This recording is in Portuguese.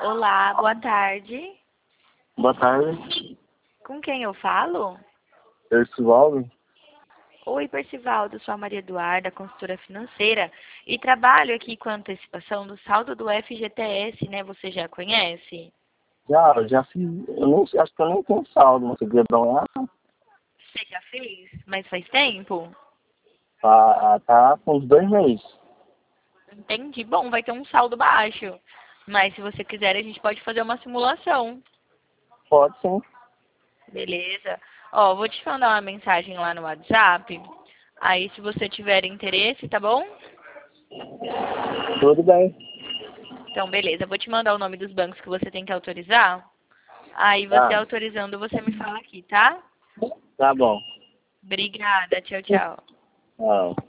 Olá, boa tarde. Boa tarde, Com quem eu falo? Percivaldo. Oi, Percivaldo, sou a Maria Eduarda, consultora financeira, e trabalho aqui com a antecipação do saldo do FGTS, né? Você já conhece? Já fiz, eu nem, acho que eu nem tenho saldo, mas você queria dar uma olhada? Você já fez? Mas faz tempo? Tá com uns 2 meses. Entendi. Bom, vai ter um saldo baixo. Mas se você quiser, a gente pode fazer uma simulação. Pode sim, Beleza? Ó, vou te mandar uma mensagem lá no WhatsApp. Aí, se você tiver interesse, tá bom? tudo bem. Então, beleza. Vou te mandar o nome dos bancos que você tem que autorizar. Aí, você Ah, autorizando, você me fala aqui, tá? tá bom. Obrigada. Tchau, tchau. Ah.